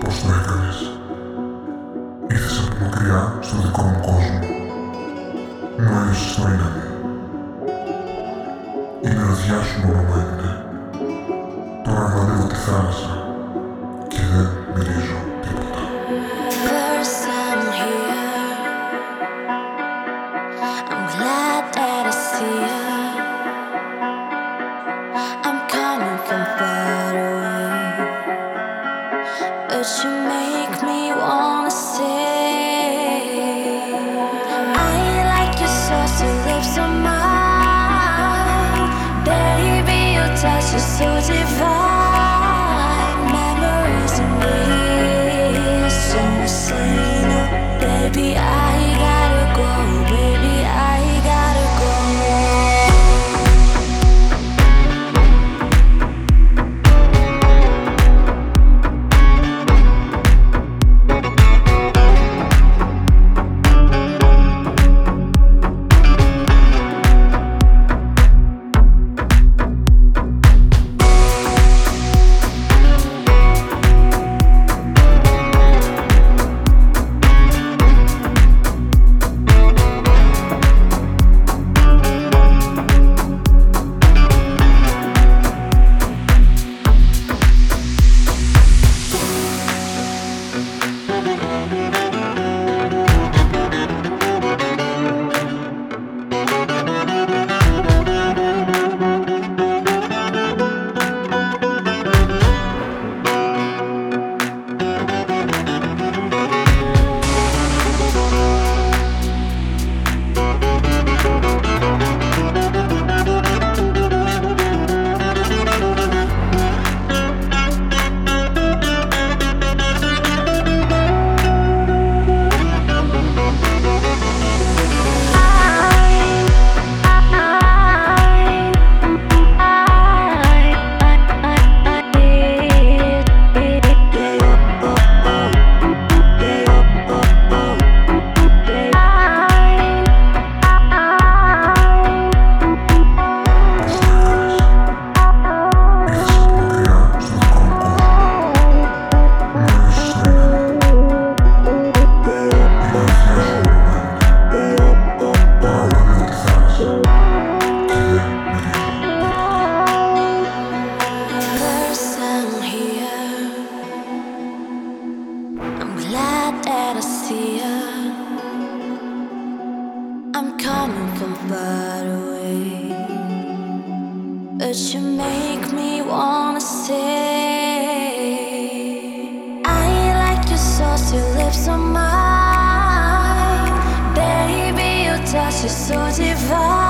Πώς το έκανες? Ήρθες από μακριά στο δικό μου κόσμο. Μου έδωσες το ένα μου. Η μυρωδιά σου μόνο μου έμεινε. Τώρα γνωρίζω τη θάλασσα και δεν μυρίζω τίποτα. First I'm here. I'm glad that I see you. I'm coming from far away, but you make me wanna stay. I like your saucy lips on mine, baby. Your touch is so divine. Memories and ways, and you say no, baby. I gotta go, baby. I gotta go. Glad that I see you. I'm coming from far away, but you make me wanna stay. I like your saucy lips on mine, baby. Your touch is so divine.